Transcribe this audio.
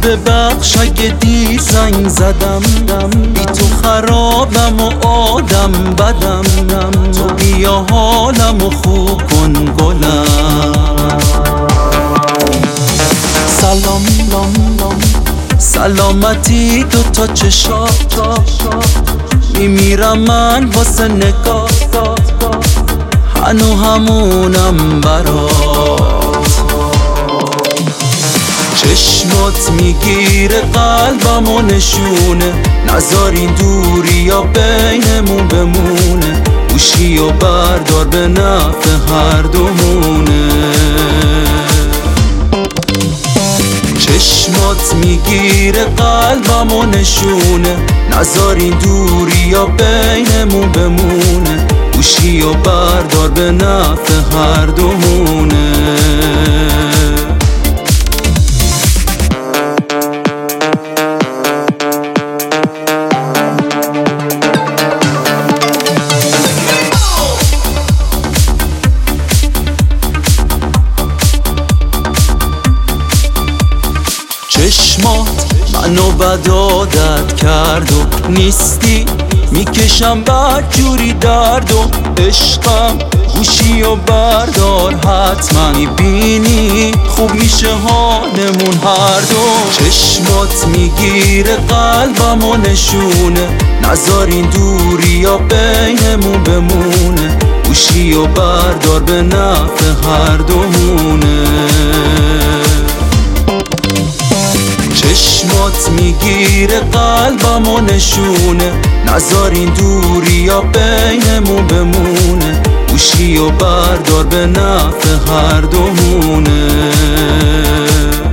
ببخش اگه دیر زنگ زدم، بی تو خرابم و آدم بدم. تو بیا حالم و خوب کن گلم. سلامتی دوتا چشات، میمیرم من واسه نگاه، هنو همونم برات. چشمات میگیره قلبم و نشونه، نذار این دوری یا بینمون بمونه. گوشی و بردار به نفع هر دومونه. چشمات میگیره قلبم و نشونه، نذار این دوری یا بینمون بمونه. گوشی و بردار به نفع هر دومونه. چشمات منو بد عادت کرد و نیستی، میکشم بدجوری درد و عشقم. گوشی و بردار حتما میبینی خوب میشه حالمون هر دو. چشمات میگیره قلبم و نشونه، نذار این دوری یا بینمون بمونه. گوشی و بردار به نفع هر دومونه. چشمات میگیره قلبم و نشونه، نذار این دوری یا بینمون بمونه. گوشی و بردار به نفع هر دومونه.